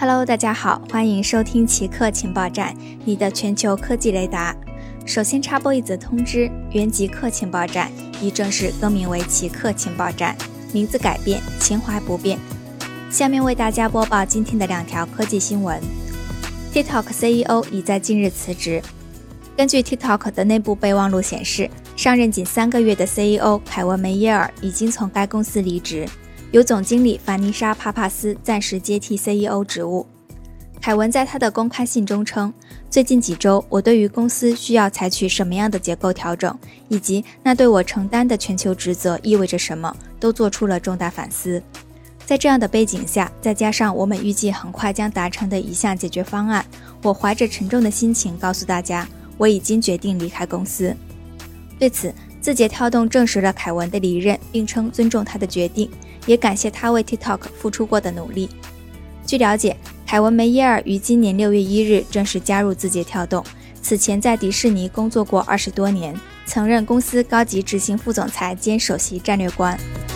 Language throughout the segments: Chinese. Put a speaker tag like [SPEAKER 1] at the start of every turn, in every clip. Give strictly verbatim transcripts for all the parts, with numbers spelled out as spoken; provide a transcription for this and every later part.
[SPEAKER 1] Hello， 大家好，欢迎收听奇客情报站，你的全球科技雷达。首先插播一则通知，原极客情报站已正式更名为奇客情报站，名字改变，情怀不变。下面为大家播报今天的两条科技新闻。 TikTok C E O 已在近日辞职。根据 TikTok 的内部备忘录显示，上任仅三个月的 C E O 凯文梅耶尔已经从该公司离职，由总经理凡妮莎·帕帕斯暂时接替 C E O 职务。凯文在他的公开信中称，最近几周我对于公司需要采取什么样的结构调整，以及那对我承担的全球职责意味着什么，都做出了重大反思。在这样的背景下，再加上我们预计很快将达成的一项解决方案，我怀着沉重的心情告诉大家，我已经决定离开公司。对此，字节跳动证实了凯文的离任，并称尊重他的决定，也感谢他为 TikTok 付出过的努力。据了解，凯文梅耶尔于今年六月一日正式加入字节跳动，此前在迪士尼工作过二十多年，曾任公司高级执行副总裁兼首席战略官。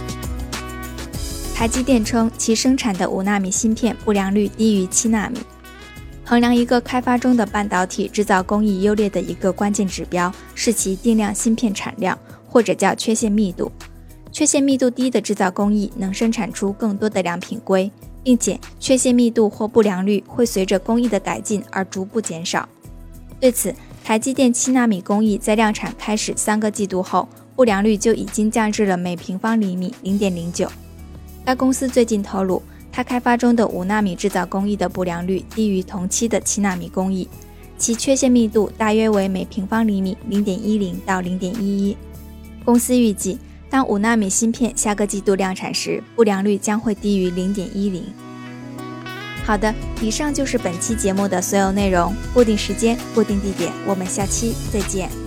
[SPEAKER 1] 台积电称其生产的五纳米芯片不良率低于七纳米。衡量一个开发中的半导体制造工艺优劣的一个关键指标是其定量芯片产量，或者叫缺陷密度。缺陷密度低的制造工艺能生产出更多的良品硅，并且缺陷密度或不良率会随着工艺的改进而逐步减少。对此，台积电七纳米工艺在量产开始三个季度后，不良率就已经降至了每平方厘米 零点零九。该公司最近透露，它开发中的五纳米制造工艺的不良率低于同期的七纳米工艺，其缺陷密度大约为每平方厘米 零点一零到 零点一一。公司预计，当五纳米芯片下个季度量产时，不良率将会低于 零点一零。好的，以上就是本期节目的所有内容，固定时间，固定地点，我们下期再见。